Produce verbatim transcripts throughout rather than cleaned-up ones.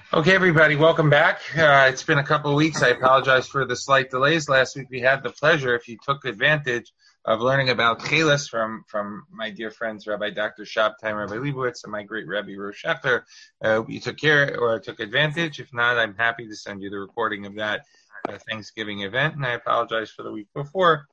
Okay, everybody, welcome back. Uh, it's been a couple of weeks. I apologize for the slight delays. Last week we had the pleasure, if you took advantage of learning about Chelis from, from my dear friends, Rabbi Doctor Shabtai, Rabbi Leibowitz, and my great Rabbi Rosh Shechter. I hope you took care or took advantage. If not, I'm happy to send you the recording of that uh, Thanksgiving event. And I apologize for the week before.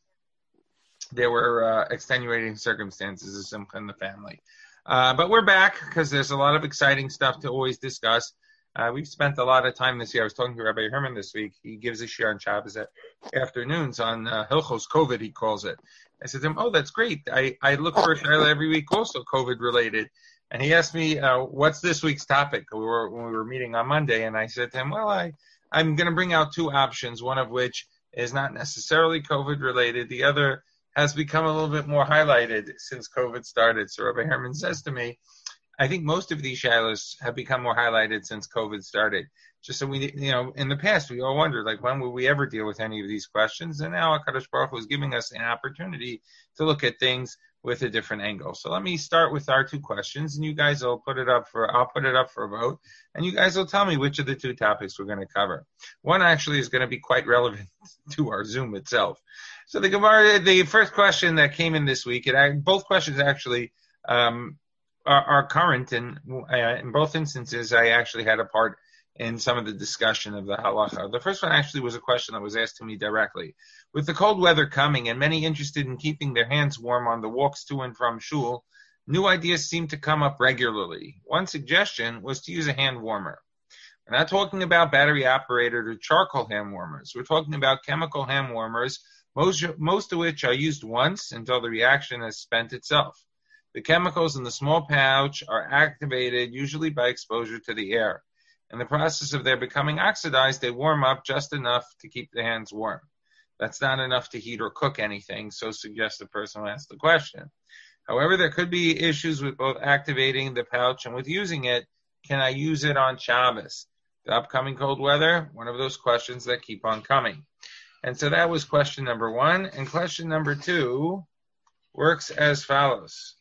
There were uh, extenuating circumstances of Simcha in the family. Uh, but we're back because there's a lot of exciting stuff to always discuss. Uh, we've spent a lot of time this year. I was talking to Rabbi Herman this week. He gives a share on Shabbos at afternoons on uh, Hilchos COVID, he calls it. I said to him, oh, that's great. I, I look for a shayla every week also COVID related. And he asked me, uh, what's this week's topic? We were, when we were meeting on Monday, and I said to him, well, I, I'm going to bring out two options, one of which is not necessarily COVID related. The other has become a little bit more highlighted since COVID started. So Rabbi Herman says to me, I think most of these shilas have become more highlighted since COVID started. Just so we, you know, in the past, we all wondered, like, when will we ever deal with any of these questions? And now HaKadosh Baruch Hu is giving us an opportunity to look at things with a different angle. So let me start with our two questions, and you guys will put it up for, I'll put it up for a vote, and you guys will tell me which of the two topics we're going to cover. One actually is going to be quite relevant to our Zoom itself. So the Gemara, the first question that came in this week, it, both questions actually, um, Are, are current, and uh, in both instances, I actually had a part in some of the discussion of the halacha. The first one actually was a question that was asked to me directly. With the cold weather coming and many interested in keeping their hands warm on the walks to and from shul, new ideas seem to come up regularly. One suggestion was to use a hand warmer. We're not talking about battery-operated or charcoal hand warmers. We're talking about chemical hand warmers, most, most of which are used once until the reaction has spent itself. The chemicals in the small pouch are activated usually by exposure to the air. In the process of their becoming oxidized, they warm up just enough to keep the hands warm. That's not enough to heat or cook anything, so suggests the person who asked the question. However, there could be issues with both activating the pouch and with using it. Can I use it on Shabbos? The upcoming cold weather, one of those questions that keep on coming. And so that was question number one. And question number two works as follows.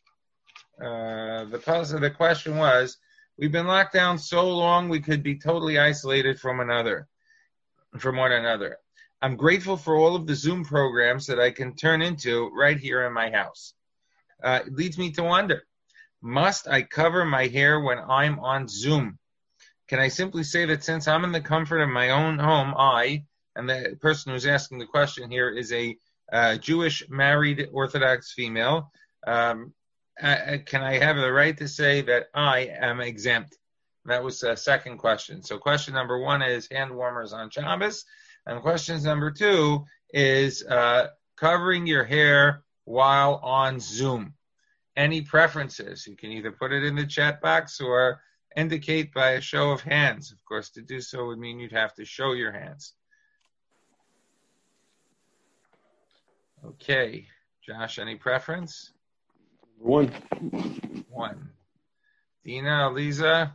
Uh, the the question was, we've been locked down so long we could be totally isolated from another, from one another. I'm grateful for all of the Zoom programs that I can turn into right here in my house. Uh, it leads me to wonder, must I cover my hair when I'm on Zoom? Can I simply say that since I'm in the comfort of my own home, I, and the person who's asking the question here is a uh, Jewish married Orthodox female, um, Uh, can I have the right to say that I am exempt? That was the second question. So question number one is hand warmers on Shabbos. And question number two is uh, covering your hair while on Zoom. Any preferences? You can either put it in the chat box or indicate by a show of hands. Of course, to do so would mean you'd have to show your hands. Okay. Josh, any preference? One. One. Dina, Aliza?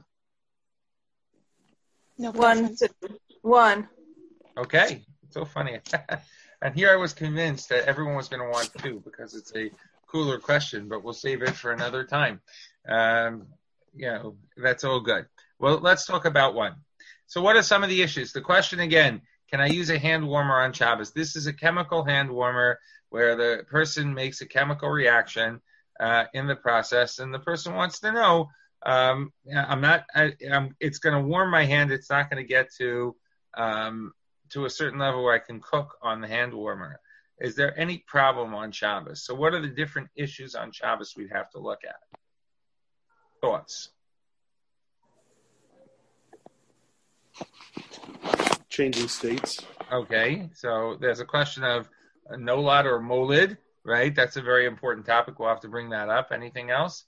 No, one. One. Okay. It's so funny. And here I was convinced that everyone was going to want two because it's a cooler question, but we'll save it for another time. Um, you know, that's all good. Well, let's talk about one. So what are some of the issues? The question again, can I use a hand warmer on Shabbos? This is a chemical hand warmer where the person makes a chemical reaction Uh, in the process, and the person wants to know, um, I'm not, I, I'm, it's going to warm my hand. It's not going to get to, um, to a certain level where I can cook on the hand warmer. Is there any problem on Shabbos? So what are the different issues on Shabbos we'd have to look at? Thoughts? Changing states. Okay. So there's a question of a nolad or molid. Right, that's a very important topic. We'll have to bring that up. Anything else?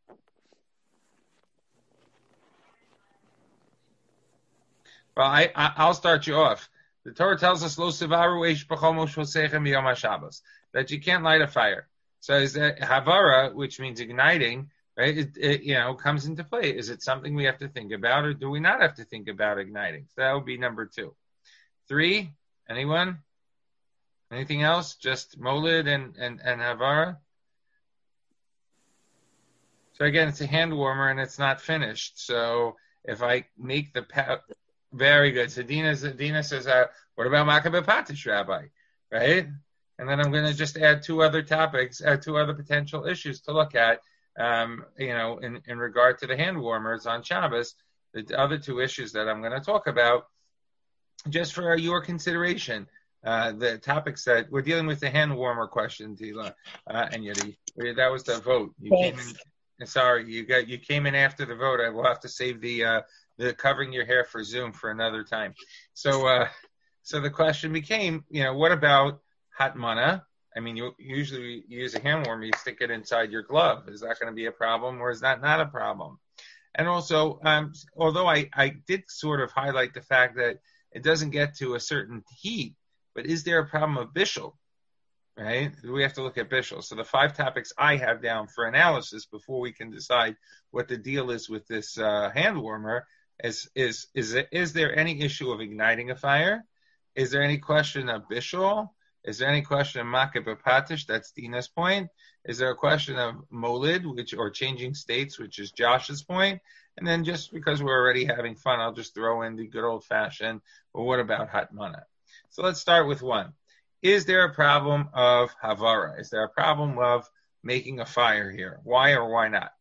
Well, I, I, I'll start you off. The Torah tells us, "Lo sevaru eish b'chol moshosechem b'yom haShabbos," that you can't light a fire. So is that havara, which means igniting, right? It, it, you know, comes into play. Is it something we have to think about, or do we not have to think about igniting? So that would be number two. Three. Anyone? Anything else? Just molid and, and, and havara? So again, it's a hand warmer and it's not finished. So if I make the pa- very good. So Dina, Dina says, uh, what about Makkah Patish, Rabbi? Right? And then I'm going to just add two other topics, uh, two other potential issues to look at, um, you know, in, in regard to the hand warmers on Shabbos, the other two issues that I'm going to talk about, just for your consideration. Uh, the topics that we're dealing with, the hand warmer question, Tila, uh, and Yeti. That was the vote. You Thanks. came in. Sorry, you got you came in after the vote. I will have to save the uh, the covering your hair for Zoom for another time. So, uh, so the question became, you know, what about hot mana? I mean, you usually you use a hand warmer, you stick it inside your glove. Is that going to be a problem, or is that not a problem? And also, um, although I, I did sort of highlight the fact that it doesn't get to a certain heat, but is there a problem of bishul, right? We have to look at bishul. So the five topics I have down for analysis before we can decide what the deal is with this uh, hand warmer is, is, is, is there any issue of igniting a fire? Is there any question of bishul? Is there any question of makeh b'patish? That's Dina's point. Is there a question of molid, which or changing states, which is Josh's point? And then just because we're already having fun, I'll just throw in the good old fashioned, well, what about hot mana? So let's start with one. Is there a problem of havara? Is there a problem of making a fire here? Why or why not?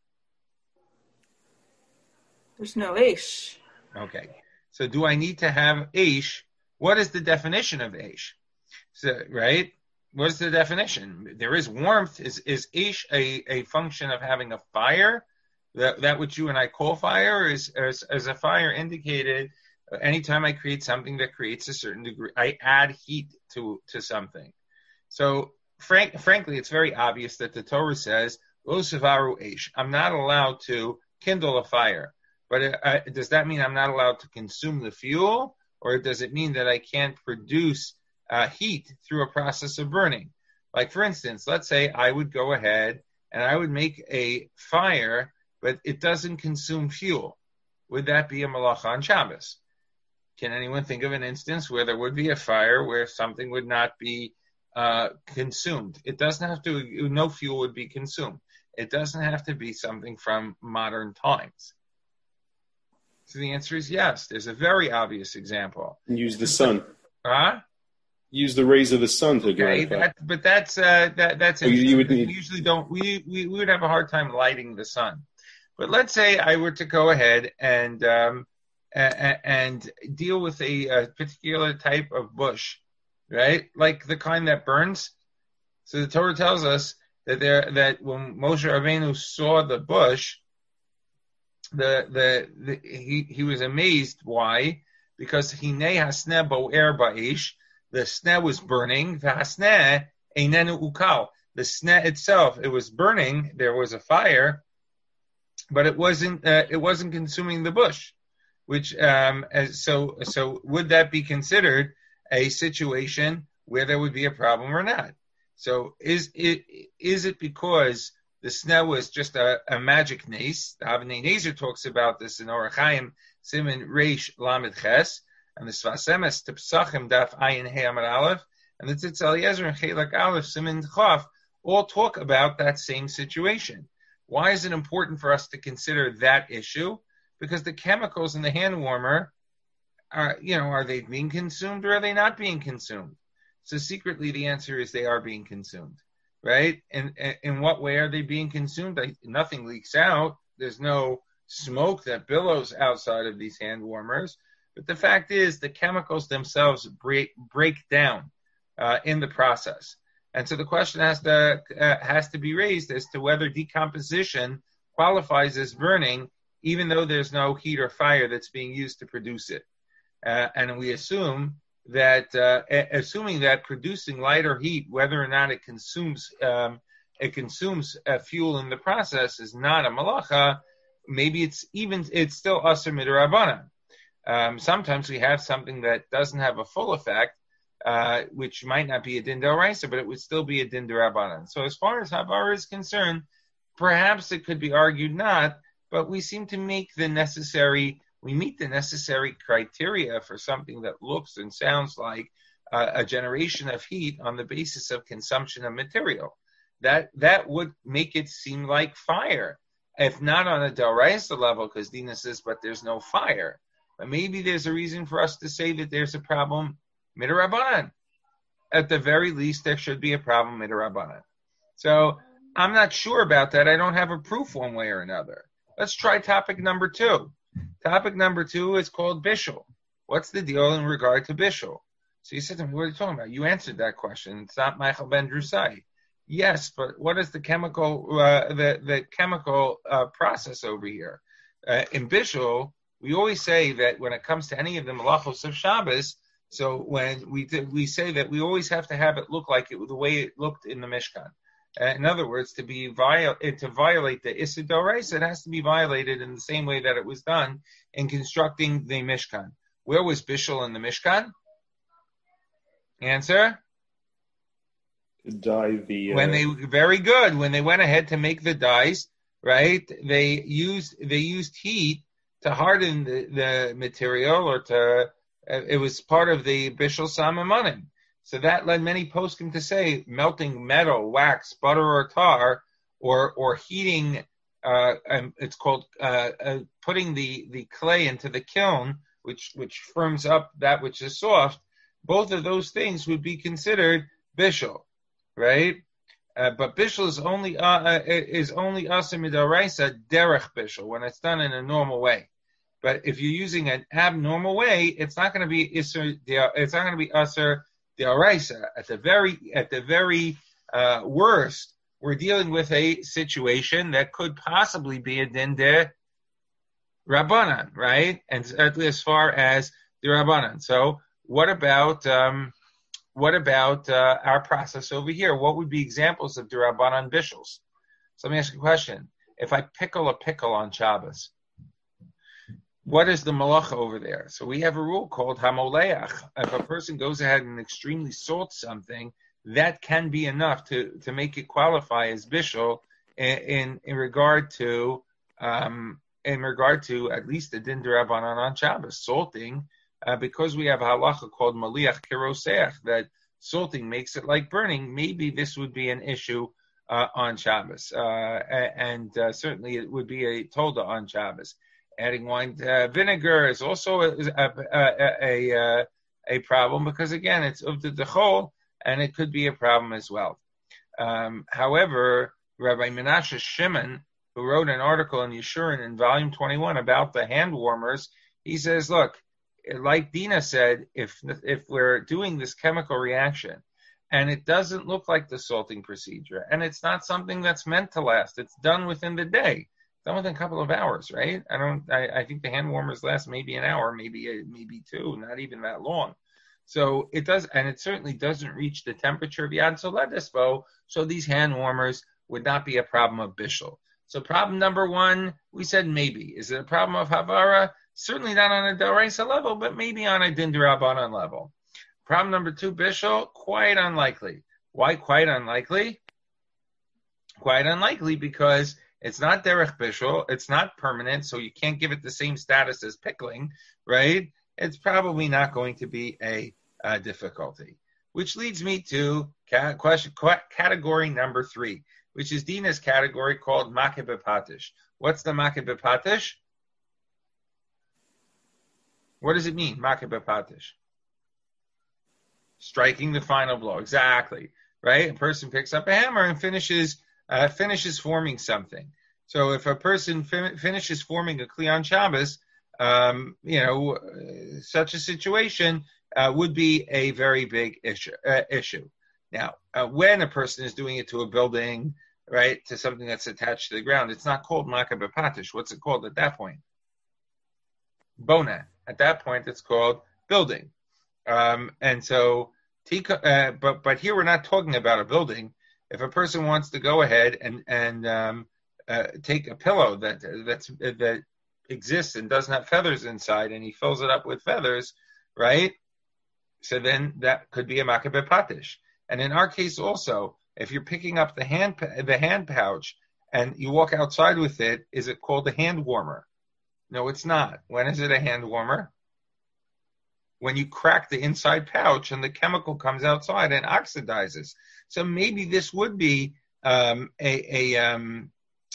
There's no ish. Okay. So do I need to have ish? What is the definition of ish? So, right? What's the definition? There is warmth. Is is ish a, a function of having a fire? That that which you and I call fire, is as as a fire indicated. Anytime I create something that creates a certain degree, I add heat to to something. So, frank, frankly, it's very obvious that the Torah says, "Lo sevaru eish." I'm not allowed to kindle a fire, but it, uh, does that mean I'm not allowed to consume the fuel, or does it mean that I can't produce uh, heat through a process of burning? Like, for instance, let's say I would go ahead and I would make a fire, but it doesn't consume fuel. Would that be a malacha on Shabbos? Can anyone think of an instance where there would be a fire where something would not be uh, consumed? It doesn't have to, no fuel would be consumed. It doesn't have to be something from modern times. So the answer is yes. There's a very obvious example. Use the sun. Huh? Use the rays of the sun to okay, dry that, but that's uh, that, that's oh, you, you would we need... usually don't we, we we would have a hard time lighting the sun. But let's say I were to go ahead and um, and, and deal with a, a particular type of bush, right? Like the kind that burns. So the Torah tells us that there that when Moshe Rabbeinu saw the bush, the the, the he he was amazed. Why? Because hinei hasneh bo'er ba'ish. The sneh was burning. The hasneh einenu ukal. The sneh itself, it was burning. There was a fire, but it wasn't. Uh, it wasn't consuming the bush. Which um, as, so so would that be considered a situation where there would be a problem or not? So is it is it because the sneh was just a, a magic nace? The Avnei Nezer talks about this in Orach Chaim Siman Reish Lamed Ches, and the Sfas Emes Tepsachim Daf Ayin Hey Amar Aleph, and the Tzitz Eliezer and Chelak Aleph Siman Chaf all talk about that same situation. Why is it important for us to consider that issue? Because the chemicals in the hand warmer are, you know, are they being consumed or are they not being consumed? So secretly, the answer is they are being consumed, right? And, and in what way are they being consumed? I, nothing leaks out. There's no smoke that billows outside of these hand warmers. But the fact is, the chemicals themselves break break down uh, in the process. And so the question has to uh, has to be raised as to whether decomposition qualifies as burning, even though there's no heat or fire that's being used to produce it. Uh, and we assume that, uh, assuming that producing light or heat, whether or not it consumes um, it consumes uh, fuel in the process, is not a malacha. Maybe it's even it's still asur midrabanan. Um, sometimes we have something that doesn't have a full effect, uh, which might not be a din d'oraisa, but it would still be a din d'rabanan. So as far as havara is concerned, perhaps it could be argued not, but we seem to make the necessary, we meet the necessary criteria for something that looks and sounds like uh, a generation of heat on the basis of consumption of material. That that would make it seem like fire. if not on a D'Oraisa level, because Dina says, but there's no fire. But maybe there's a reason for us to say that there's a problem Midarabanan. At the very least, there should be a problem Midarabanan. So I'm not sure about that. I don't have a proof one way or another. Let's try topic number two. Topic number two is called Bishul. What's the deal in regard to Bishul? So you said to me, what are you talking about? You answered that question. It's not Michael Ben Drusai. Yes, but what is the chemical uh, the the chemical uh, process over here? Uh, in Bishul, we always say that when it comes to any of the malachos of Shabbos, so when we we say that we always have to have it look like it the way it looked in the Mishkan. Uh, in other words, to be viol- to violate the Issa D'Oraisa, it has to be violated in the same way that it was done in constructing the Mishkan. Where was Bishul in the Mishkan? Answer? Dye the uh... when they very good when they went ahead to make the dyes, right? They used they used heat to harden the, the material, or to uh, it was part of the Bishul Samamonim. So that led many poskim to say melting metal, wax, butter, or tar, or or heating. Uh, um, it's called uh, uh, putting the, the clay into the kiln, which which firms up that which is soft. Both of those things would be considered bishul, right? Uh, but bishul is only uh, is only asa midaraisa derech bishul when it's done in a normal way. But if you're using an abnormal way, it's not going to be iser. It's not going to be aser deraisa. At the very at the very uh, worst, we're dealing with a situation that could possibly be a din de rabbanan, right? And as far as the rabbanan, so. What about um, what about uh, our process over here? What would be examples of D'Rabbanan bishuls? So let me ask you a question. If I pickle a pickle on Shabbos, what is the malacha over there? So we have a rule called hamoleach. If a person goes ahead and extremely salts something, that can be enough to, to make it qualify as bishul in in, in regard to um, in regard to at least the din D'Rabbanan on Shabbos, salting. Uh, because we have a halacha called maliach kiroseach, that salting makes it like burning, maybe this would be an issue uh, on Shabbos. Uh, and uh, certainly it would be a tolda on Shabbos. Adding wine to uh, vinegar is also a, a, a, a, a problem, because, again, it's of the dechol, and it could be a problem as well. Um, however, Rabbi Menashe Shimon, who wrote an article in Yeshurun in volume twenty-one about the hand warmers, he says, look, like Dina said, if if we're doing this chemical reaction and it doesn't look like the salting procedure, and it's not something that's meant to last, it's done within the day, done within a couple of hours, right? I don't. I, I think the hand warmers last maybe an hour, maybe maybe two, not even that long. So it does, and it certainly doesn't reach the temperature of Yad Solah Dispo. So these hand warmers would not be a problem of bishul. So problem number one, we said maybe. Is it a problem of havara? Certainly not on a D'Oraisa level, but maybe on a Din D'Rabbanan level. Problem number two, bishul, quite unlikely. Why quite unlikely? Quite unlikely because it's not derech bishul, it's not permanent, so you can't give it the same status as pickling, right? It's probably not going to be a uh, difficulty. Which leads me to ca- question, ca- category number three, which is Dina's category called makeh b'patish. What's the makeh b'patish? What does it mean, makeh b'patish? Striking the final blow. Exactly, right? A person picks up a hammer and finishes uh, finishes forming something. So if a person fin- finishes forming a Kli on Shabbos, um, you know, uh, such a situation uh, would be a very big issue. Uh, issue. Now, uh, when a person is doing it to a building, right, to something that's attached to the ground, it's not called makeh b'patish. What's it called at that point? Bona. At that point, it's called building. Um, and so, uh, but but here we're not talking about a building. If a person wants to go ahead and and um, uh, take a pillow that that's that exists and doesn't have feathers inside, and he fills it up with feathers, right? So then that could be a makeh b'patish. And in our case also, if you're picking up the hand the hand pouch and you walk outside with it, is it called a hand warmer? No, it's not. When is it a hand warmer? When you crack the inside pouch and the chemical comes outside and oxidizes. So maybe this would be um, a, a, um,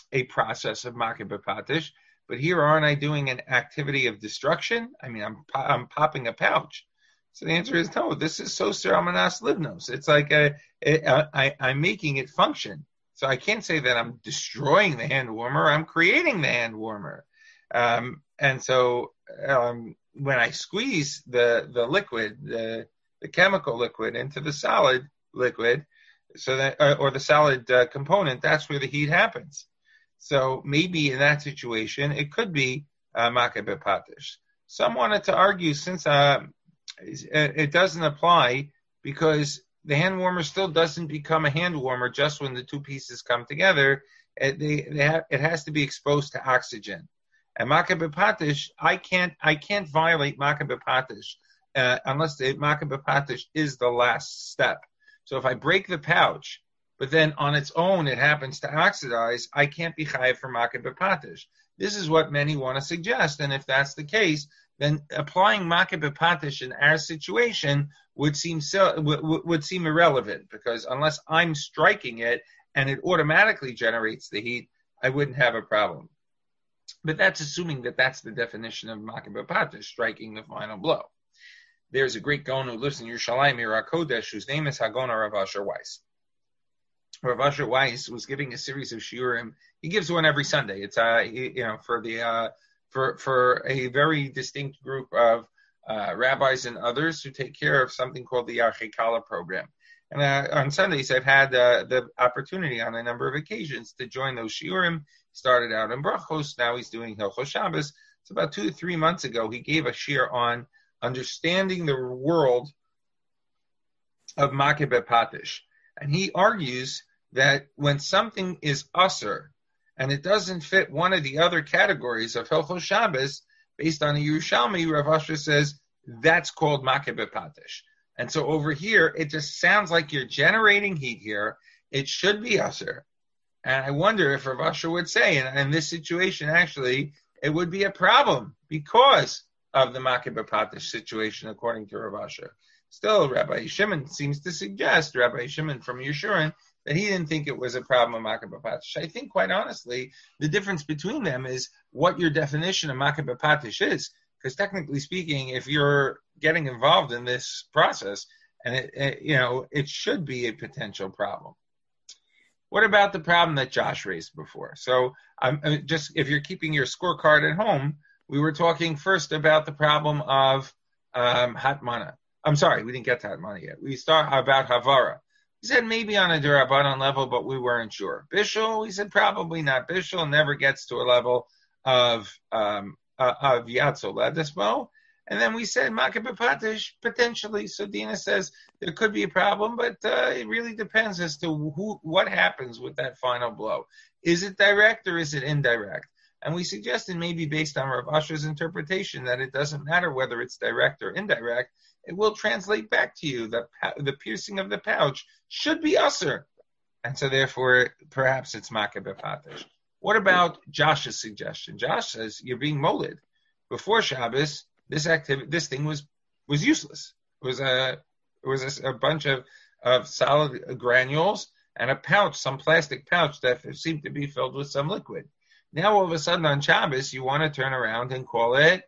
a process of makeh b'patish, but here aren't I doing an activity of destruction? I mean, I'm I'm popping a pouch. So the answer is no. This is soser amanas livnos. It's like a, a, I, I'm making it function. So I can't say that I'm destroying the hand warmer. I'm creating the hand warmer. Um, and so um, when I squeeze the the liquid, the the chemical liquid into the solid liquid, so that uh, or the solid uh, component, that's where the heat happens. So maybe in that situation, it could be uh, makeh b'patish. Some wanted to argue since uh, it doesn't apply because the hand warmer still doesn't become a hand warmer just when the two pieces come together. It, they, they have, it has to be exposed to oxygen. And makeh b'patish, I can't I can't violate makeh b'patish uh, unless the makeh b'patish is the last step. So if I break the pouch, but then on its own it happens to oxidize, I can't be chayav for makeh b'patish. This is what many want to suggest, and if that's the case, then applying makeh b'patish in our situation would seem so, would, would seem irrelevant, because unless I'm striking it and it automatically generates the heat, I wouldn't have a problem. But that's assuming that that's the definition of makeh b'patish, striking the final blow. There's a great Gaon who lives in Yerushalayim, Ira Kodesh, whose name is Hagona Rav Asher Weiss. Rav Asher Weiss was giving a series of shiurim. He gives one every Sunday. It's uh, you know, for the uh, for for a very distinct group of uh, rabbis and others who take care of something called the Yarchei program. And uh, on Sundays, I've had uh, the opportunity on a number of occasions to join those shiurim. Started out in Brachos, now he's doing Hilchos Shabbos. It's about two to three months ago, he gave a shiur on understanding the world of makeh b'patish. And he argues that when something is usher and it doesn't fit one of the other categories of Hilchos Shabbos, based on a Yerushalmi, Rav Asher says that's called makeh b'patish. And so over here, it just sounds like you're generating heat here. It should be usher. And I wonder if Rav Asher would say, in, in this situation, actually, it would be a problem because of the makeh b'patish situation, according to Rav Asher. Still, Rabbi Shimon seems to suggest, Rabbi Shimon from Yeshurun, that he didn't think it was a problem of makeh b'patish. I think, quite honestly, the difference between them is what your definition of makeh b'patish is. Because technically speaking, if you're getting involved in this process, and it, it, you know, it should be a potential problem. What about the problem that Josh raised before? So, I'm um, just if you're keeping your scorecard at home, we were talking first about the problem of um, hatmana. I'm sorry, we didn't get to hatmana yet. We start about havara. He said maybe on a derabanan level, but we weren't sure. Bishul, he said probably not. Bishul never gets to a level of um, uh, of yatzol ledesmo. And then we said makeh b'patish potentially. So Dina says there could be a problem, but uh, it really depends as to who, what happens with that final blow. Is it direct or is it indirect? And we suggested maybe based on Rav Asher's interpretation that it doesn't matter whether it's direct or indirect. It will translate back to you that the piercing of the pouch should be usher. And so therefore, perhaps it's makeh b'patish. What about Josh's suggestion? Josh says you're being molded. Before Shabbos, this activity, this thing was, was useless. It was a, it was a, a bunch of, of solid granules and a pouch, some plastic pouch that seemed to be filled with some liquid. Now all of a sudden on Shabbos, you want to turn around and call it,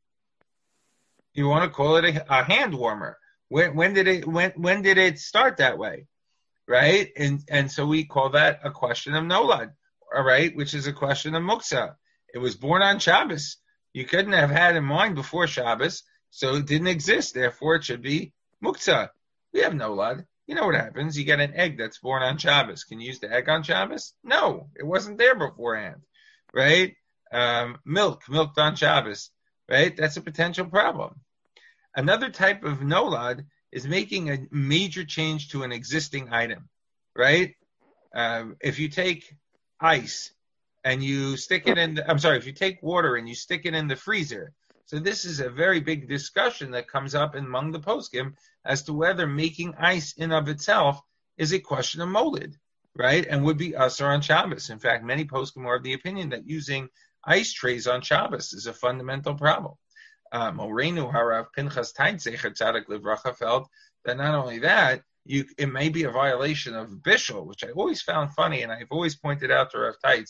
you want to call it a, a hand warmer. When, when did it, when, when did it start that way? Right? And, and so we call that a question of nolad, all right, which is a question of muksa. It was born on Shabbos. You couldn't have had in mind before Shabbos, so it didn't exist. Therefore, it should be muktzah. We have nolad. You know what happens? You get an egg that's born on Shabbos. Can you use the egg on Shabbos? No, it wasn't there beforehand, right? Um, milk, milked on Shabbos, right? That's a potential problem. Another type of nolad is making a major change to an existing item, right? Um, if you take ice, and you stick it in, the, I'm sorry, if you take water and you stick it in the freezer. So this is a very big discussion that comes up among the poskim as to whether making ice in of itself is a question of molded, right? And would be usher on Shabbos. In fact, many poskim are of the opinion that using ice trays on Shabbos is a fundamental problem. Moreinu Harav Pinchas Teitzecher Tzadik Livracha felt that not only that, you, it may be a violation of Bishul, which I always found funny, and I've always pointed out to Rav Teitz,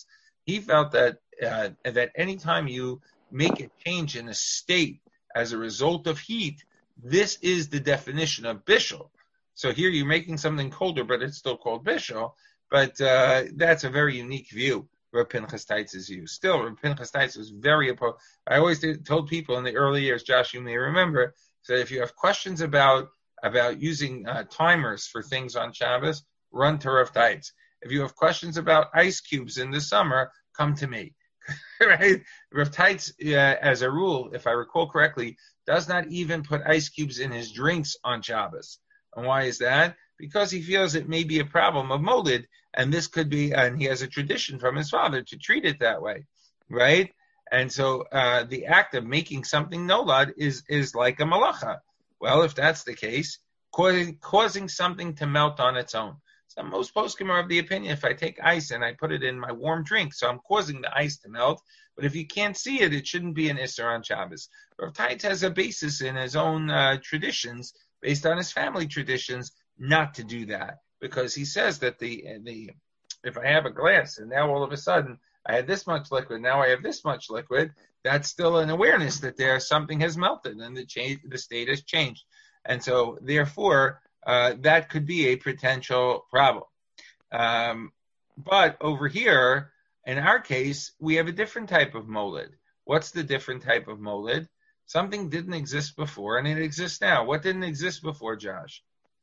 He felt that uh, that anytime you make a change in a state as a result of heat, this is the definition of bishul. So here you're making something colder, but it's still called bishul. But uh, that's a very unique view. Rav Pinchas Teitz's view. Still, Rav Pinchas Teitz was very opposed. I always did, told people in the early years, Josh, you may remember, that if you have questions about about using uh, timers for things on Shabbos, run to Rav Teitz. If you have questions about ice cubes in the summer, come to me. Right? Rav Teitz, uh, as a rule, if I recall correctly, does not even put ice cubes in his drinks on Shabbos. And why is that? Because he feels it may be a problem of molid, and this could be, and he has a tradition from his father to treat it that way, right? And so uh, the act of making something nolad is is like a malacha. Well, if that's the case, causing, causing something to melt on its own. So most poskim are of the opinion, if I take ice and I put it in my warm drink, so I'm causing the ice to melt, but if you can't see it, it shouldn't be an Isser on Shabbos. Rav Teitz has a basis in his own uh, traditions, based on his family traditions, not to do that, because he says that the the if I have a glass and now all of a sudden I had this much liquid, now I have this much liquid, that's still an awareness that there something has melted and the change the state has changed, and so therefore uh, that could be a potential problem. Um, but over here, in our case, we have a different type of molid. What's the different type of molid? Something didn't exist before, and it exists now. What didn't exist before, Josh?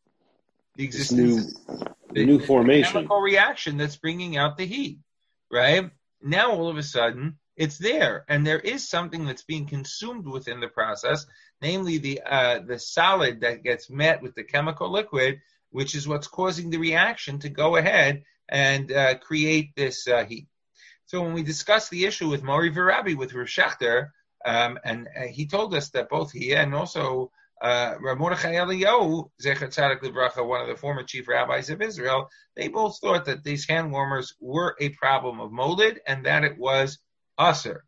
The existence, new, the, new the, formation, the chemical reaction that's bringing out the heat, right? Now, all of a sudden, it's there, and there is something that's being consumed within the process, namely the uh, the solid that gets met with the chemical liquid, which is what's causing the reaction to go ahead and uh, create this uh, heat. So when we discussed the issue with Mori Varabi, with Rav Shechter, um, and uh, he told us that both he and also uh, Rav Mordechai Eliyahu, Zecher Tzadik Livracha, one of the former chief rabbis of Israel, they both thought that these hand warmers were a problem of molid and that it was aser.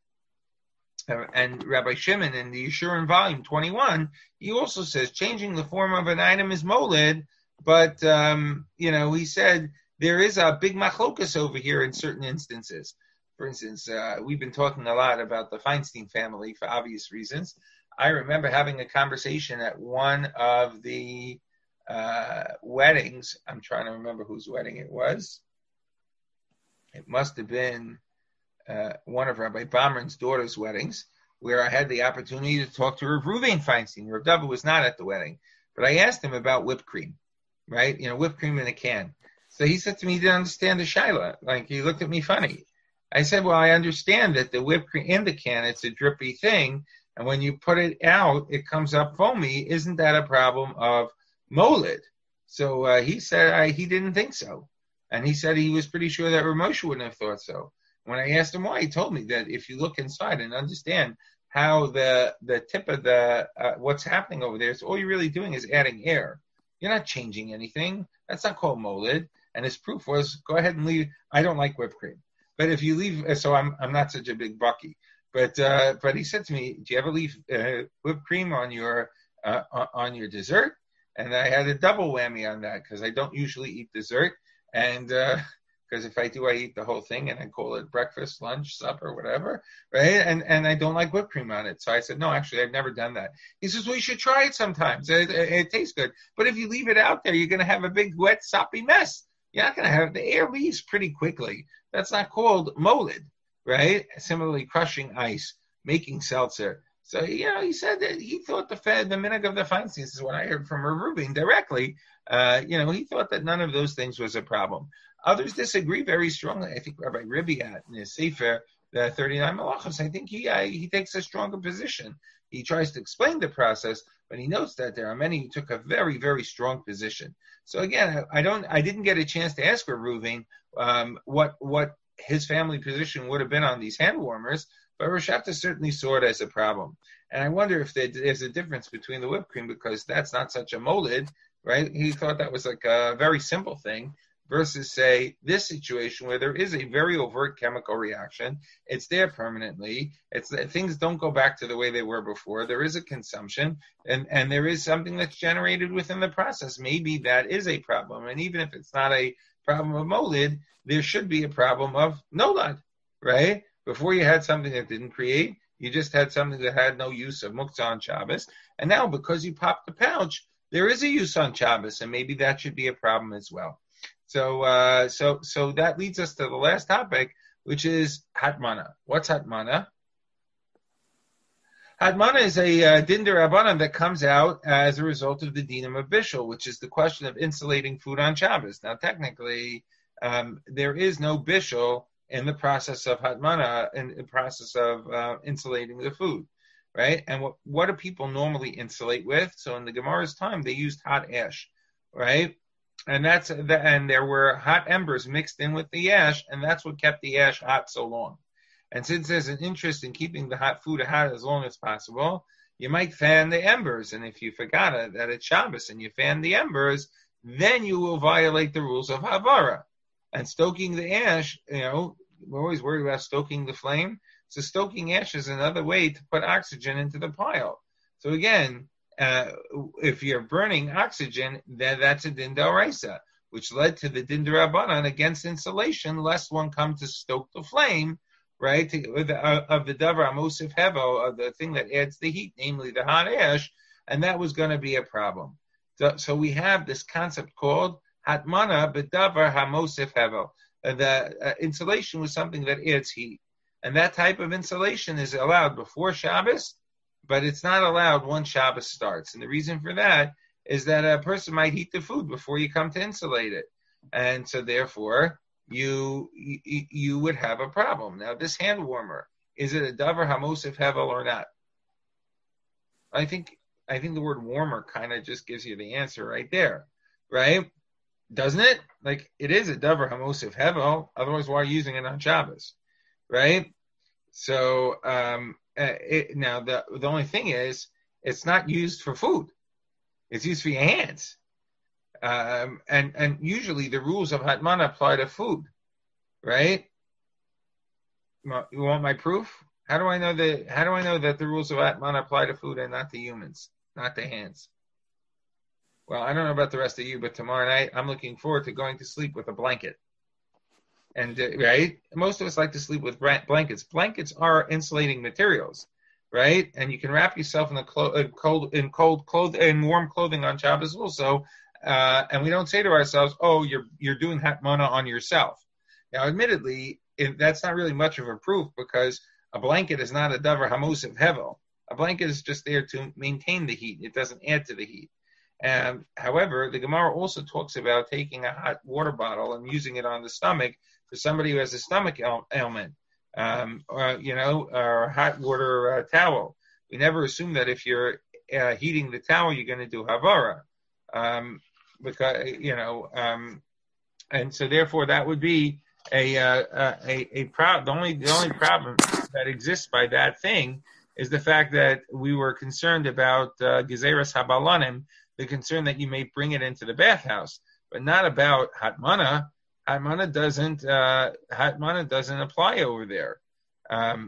Uh, and Rabbi Shimon in the Yeshurun volume twenty-one, he also says changing the form of an item is molid, but um, you know, he said there is a big machlokas over here in certain instances. For instance, uh, we've been talking a lot about the Feinstein family for obvious reasons. I remember having a conversation at one of the uh, weddings. I'm trying to remember whose wedding it was. It must have been uh, one of Rabbi Baumann's daughter's weddings, where I had the opportunity to talk to Rav Ruvain Feinstein. Rav Dava was not at the wedding, but I asked him about whipped cream, right? You know, whipped cream in a can. So he said to me he didn't understand the shaila. Like, he looked at me funny. I said, well, I understand that the whipped cream in the can, it's a drippy thing, and when you put it out, it comes up foamy. Isn't that a problem of molid? So uh, he said I, he didn't think so. And he said he was pretty sure that Rav Moshe wouldn't have thought so. When I asked him why, he told me that if you look inside and understand how the the tip of the, uh, what's happening over there, so all you're really doing is adding air. You're not changing anything. That's not called molid. And his proof was, go ahead and leave. I don't like whipped cream. But if you leave, so I'm I'm not such a big bucky. But uh, but he said to me, do you ever leave uh, whipped cream on your uh, on your dessert? And I had a double whammy on that because I don't usually eat dessert, and because uh, if I do, I eat the whole thing, and I call it breakfast, lunch, supper, whatever, right? And and I don't like whipped cream on it. So I said, no, actually, I've never done that. He says, well, you should try it sometimes. It, it, it tastes good. But if you leave it out there, you're going to have a big, wet, soppy mess. You're not going to have, the air leaves pretty quickly. That's not called molid, right? Similarly, crushing ice, making seltzer. So, you know, he said that he thought the Fed, the minhag of the Feinsteins, is what I heard from Rav Rubin directly. Uh, you know, he thought that none of those things was a problem. Others disagree very strongly. I think Rabbi Ribiat in his Sefer, the thirty-nine Malachos, I think he uh, he takes a stronger position. He tries to explain the process, but he notes that there are many who took a very, very strong position. So again, I don't, I didn't get a chance to ask Rav Rubin um, what what his family position would have been on these hand warmers, but Rosh Hashanah certainly saw it as a problem. And I wonder if there's a difference between the whipped cream, because that's not such a molid, right? He thought that was like a very simple thing, versus, say, this situation where there is a very overt chemical reaction. It's there permanently. It's things don't go back to the way they were before. There is a consumption, and, and there is something that's generated within the process. Maybe that is a problem. And even if it's not a problem of molid, there should be a problem of nolad, right? Before you had something that didn't create, you just had something that had no use of muktzah on Shabbos. And now because you popped the pouch, there is a use on Shabbos, and maybe that should be a problem as well. So, uh, so, so that leads us to the last topic, which is hatmana. What's hatmana? Hatmana is a uh, din d'Rabbanan that comes out as a result of the dinam of bishul, which is the question of insulating food on Shabbos. Now, technically, um, there is no bishul in the process of hatmana, in the process of uh, insulating the food, right? And what, what do people normally insulate with? So in the Gemara's time, they used hot ash, right? And that's the, and there were hot embers mixed in with the ash, and that's what kept the ash hot so long. And since there's an interest in keeping the hot food hot as long as possible, you might fan the embers. And if you forgot it, that it's Shabbos and you fan the embers, then you will violate the rules of Havara. And stoking the ash, you know, we're always worried about stoking the flame. So stoking ash is another way to put oxygen into the pile. So again, uh, if you're burning oxygen, then that's a din d'oraisa, which led to the din d'Rabbanan against insulation, lest one come to stoke the flame, right, to, of, the, uh, of the davar amosif hevel, of the thing that adds the heat, namely the hot ash, and that was going to be a problem. So, so we have this concept called hatmana b'davar hamosif hevel. Uh, the uh, insulation was something that adds heat. And that type of insulation is allowed before Shabbos, but it's not allowed once Shabbos starts. And the reason for that is that a person might heat the food before you come to insulate it. And so therefore, you you, you would have a problem. Now, this hand warmer, is it a davar hamosif hevel or not? I think I think the word warmer kind of just gives you the answer right there, right? Doesn't it? Like, it is a davar hamosif hevel, otherwise why are you using it on Shabbos, right? So um, it, now the the only thing is, it's not used for food; it's used for your hands. Um, and and usually the rules of hatmana apply to food, right? You want my proof? How do I know that? How do I know that the rules of hatmana apply to food and not to humans, not to hands? Well, I don't know about the rest of you, but tomorrow night I'm looking forward to going to sleep with a blanket. And uh, right, most of us like to sleep with blankets. Blankets are insulating materials, right? And you can wrap yourself in a clo- in cold, in cold cloth, in warm clothing on Shabbos also. Uh, and we don't say to ourselves, "Oh, you're you're doing hatmana on yourself." Now, admittedly, it, that's not really much of a proof because a blanket is not a davar hamosif hevel. A blanket is just there to maintain the heat; it doesn't add to the heat. And however, the Gemara also talks about taking a hot water bottle and using it on the stomach for somebody who has a stomach ailment, um, or, you know, or a hot water uh, towel. We never assume that if you're uh, heating the towel, you're going to do havara, um, because you know, um, and so therefore that would be a uh, a a problem. The only the only problem that exists by that thing is the fact that we were concerned about uh, gezeras habalanim, the concern that you may bring it into the bathhouse, but not about hatmana. Hatmana doesn't uh, Hatmana doesn't apply over there, um,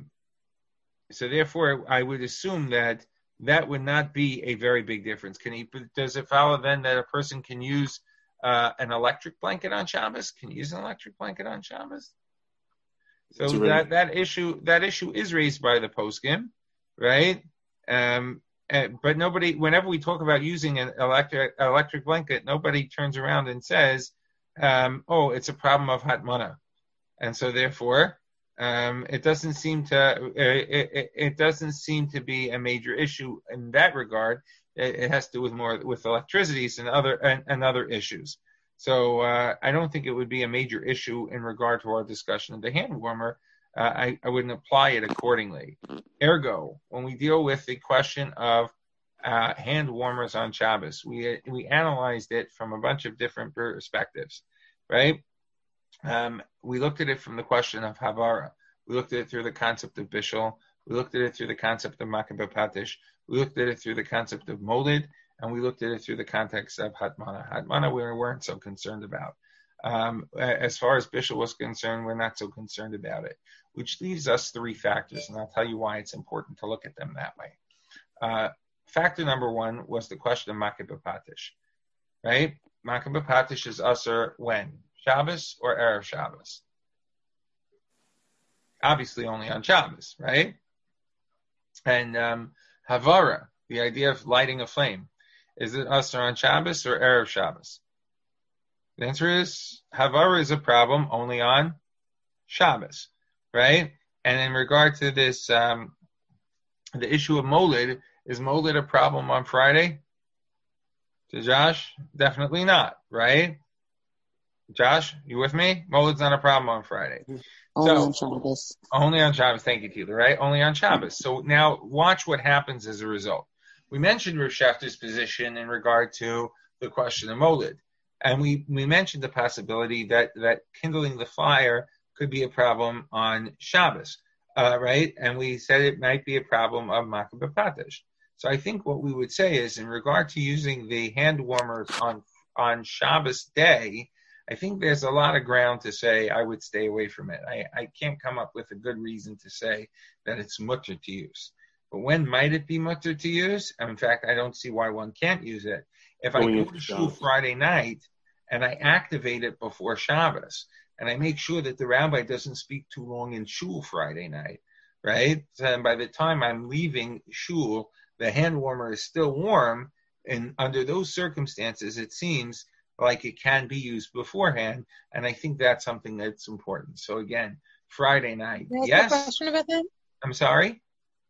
so therefore I would assume that that would not be a very big difference. Can he? Does it follow then that a person can use uh, an electric blanket on Shabbos? Can you use an electric blanket on Shabbos? So that, that issue that issue is raised by the poskim, right? Um, and, but nobody, whenever we talk about using an electric electric blanket, nobody turns around and says, Um, oh, it's a problem of hatmana, and so therefore, um, it doesn't seem to uh, it, it, it doesn't seem to be a major issue in that regard. It, it has to do with more with electricities and other and, and other issues. So uh, I don't think it would be a major issue in regard to our discussion of the hand warmer. Uh, I, I wouldn't apply it accordingly. Ergo, when we deal with the question of Uh, hand warmers on Shabbos, we we analyzed it from a bunch of different perspectives, right? Um, we looked at it from the question of Havara. We looked at it through the concept of Bishul. We looked at it through the concept of Makeh B'Patish. We looked at it through the concept of Molded, and we looked at it through the context of Hatmana. Hatmana we weren't so concerned about. Um, as far as Bishul was concerned, we're not so concerned about it, which leaves us three factors, and I'll tell you why it's important to look at them that way. Uh, Factor number one was the question of Makeh B'Patish, right? Makeh B'Patish is usher when? Shabbos or Erev Shabbos? Obviously only on Shabbos, right? And um, Havara, the idea of lighting a flame, is it Asr on Shabbos or Erev Shabbos? The answer is Havara is a problem only on Shabbos, right? And in regard to this, um, the issue of Molid, is Molid a problem on Friday? To Josh, definitely not, right? Josh, you with me? Molid's not a problem on Friday. Only so, on Shabbos. Only on Shabbos. Thank you, Keila, right? Only on Shabbos. So now watch what happens as a result. We mentioned Rav Shechter's position in regard to the question of Molid. And we, we mentioned the possibility that, that kindling the fire could be a problem on Shabbos, uh, right? And we said it might be a problem of Makah B'Patish. So I think what we would say is in regard to using the hand warmers on, on Shabbos day, I think there's a lot of ground to say I would stay away from it. I, I can't come up with a good reason to say that it's mutter to use. But when might it be mutter to use? In fact, I don't see why one can't use it. If I go to shul Friday night and I activate it before Shabbos, and I make sure that the rabbi doesn't speak too long in shul Friday night, right? So, and by the time I'm leaving shul, the hand warmer is still warm, and under those circumstances, it seems like it can be used beforehand, and I think that's something that's important. So again, Friday night, I yes. have a question about that. I'm sorry?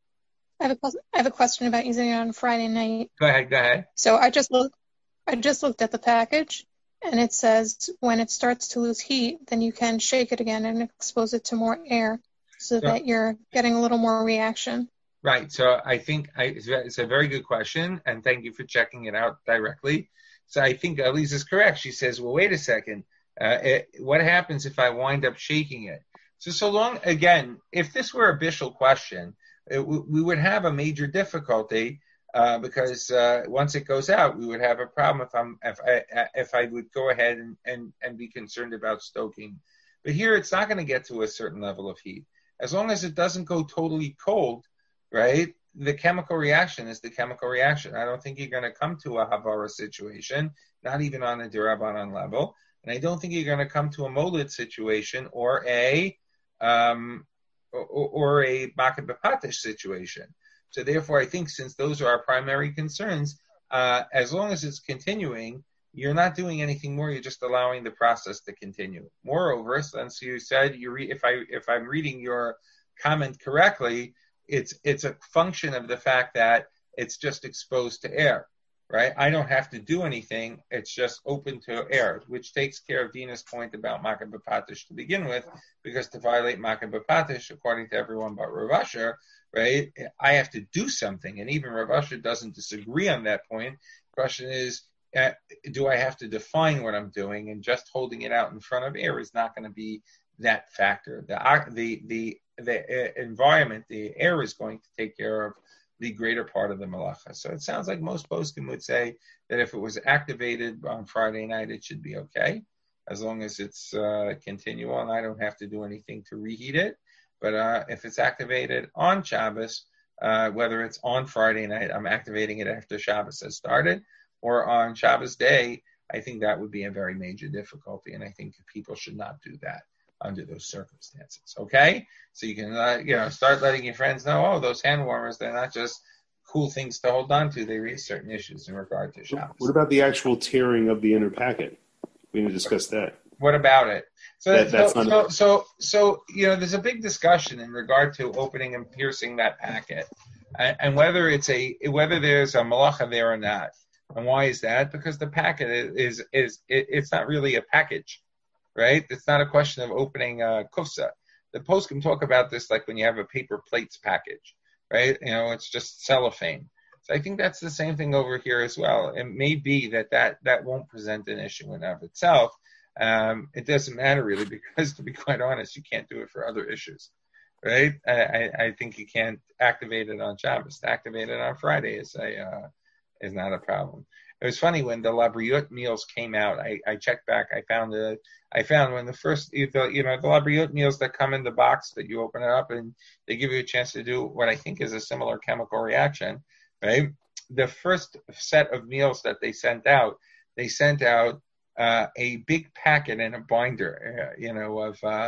I have a I have a question about using it on Friday night. Go ahead, go ahead. So I just looked I just looked at the package, and it says when it starts to lose heat, then you can shake it again and expose it to more air, so So, that you're getting a little more reaction. right. So I think I, it's a very good question, and thank you for checking it out directly. So I think Elise is correct. She says, well, wait a second. Uh, it, what happens if I wind up shaking it? So so long, again, if this were a Bishul question, it, we would have a major difficulty uh, because uh, once it goes out, we would have a problem if I'm if I if I would go ahead and, and, and be concerned about stoking. But here, it's not going to get to a certain level of heat. As long as it doesn't go totally cold, right? The chemical reaction is the chemical reaction. I don't think you're going to come to a Havara situation, not even on a Dirabanan level. And I don't think you're going to come to a Molid situation or a um, or, or a Makah B'Patish situation. So therefore, I think since those are our primary concerns, uh, as long as it's continuing, you're not doing anything more. You're just allowing the process to continue. Moreover, since you said you re- if I if I'm reading your comment correctly, It's it's a function of the fact that it's just exposed to air, right? I don't have to do anything. It's just open to air, which takes care of Dina's point about Makah B'Patish to begin with, because to violate Makah B'Patish, according to everyone but Rav Asher, right, I have to do something. And even Rav Asher doesn't disagree on that point. The question is, uh, do I have to define what I'm doing? And just holding it out in front of air is not going to be that factor. The the the the environment, the air is going to take care of the greater part of the malacha. So it sounds like most poskim would say that if it was activated on Friday night, it should be okay, as long as it's uh, continual and I don't have to do anything to reheat it. But uh, if it's activated on Shabbos, uh, whether it's on Friday night, I'm activating it after Shabbos has started, or on Shabbos day, I think that would be a very major difficulty, and I think people should not do that under those circumstances, okay? So you can, uh, you know, start letting your friends know, oh, those hand warmers, they're not just cool things to hold on to. They raise certain issues in regard to Shabbos. What about the actual tearing of the inner packet? We didn't discuss that. What about it? So, that, that's so, not so, so, so, you know, there's a big discussion in regard to opening and piercing that packet, and, and whether it's a, whether there's a malacha there or not. And why is that? Because the packet is, is, is it, it's not really a package. Right? It's not a question of opening a kufsa. The post can talk about this like when you have a paper plates package, right? You know, it's just cellophane. So I think that's the same thing over here as well. It may be that that, that won't present an issue in and of itself. Um, it doesn't matter really, because to be quite honest, you can't do it for other issues, right? I, I think you can't activate it on Shabbos. To activate it on Friday is a uh, is not a problem. It was funny when the Labriot meals came out. I, I checked back. I found the I found when the first you know the Labriot meals that come in the box that you open it up and they give you a chance to do what I think is a similar chemical reaction. Right. The first set of meals that they sent out, they sent out uh, a big packet and a binder, uh, you know, of uh,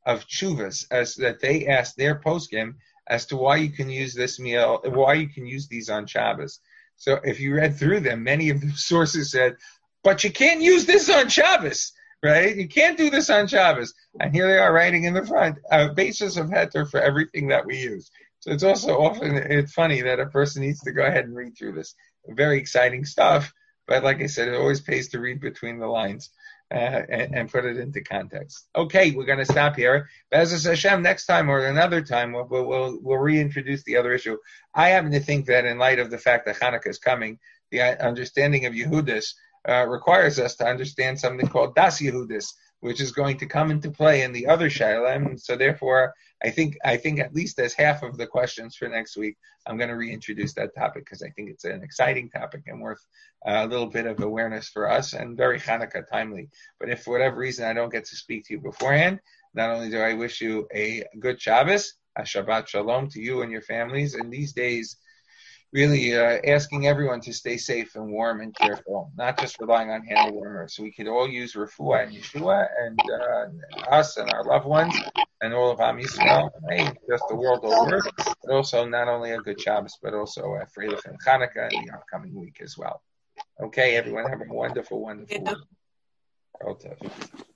of tshuvas, as that they asked their poskim as to why you can use this meal, why you can use these on Shabbos. So if you read through them, many of the sources said, but you can't use this on Shabbos, right? You can't do this on Shabbos. And here they are writing in the front, a basis of heter for everything that we use. So it's also often, it's funny that a person needs to go ahead and read through this. Very exciting stuff, but like I said, it always pays to read between the lines uh, and, and put it into context. Okay, we're going to stop here. Be'ezus Hashem, next time or another time, we'll, we'll, we'll reintroduce the other issue. I happen to think that in light of the fact that Hanukkah is coming, the understanding of Yehudis uh, requires us to understand something called Das Yehudis, which is going to come into play in the other Shailem. So therefore, I think I think at least as half of the questions for next week, I'm going to reintroduce that topic because I think it's an exciting topic and worth uh, a little bit of awareness for us and very Hanukkah timely. But if for whatever reason I don't get to speak to you beforehand, not only do I wish you a good Shabbos, a Shabbat Shalom to you and your families, and these days, really uh, asking everyone to stay safe and warm and careful, not just relying on hand warmers. So we could all use refuah and Yeshua, and uh, us and our loved ones, and all of Am Yisrael, hey, just the world over, but also not only a good Shabbos, but also a Freilich and Chanukah in the upcoming week as well. Okay, everyone, have a wonderful, wonderful week.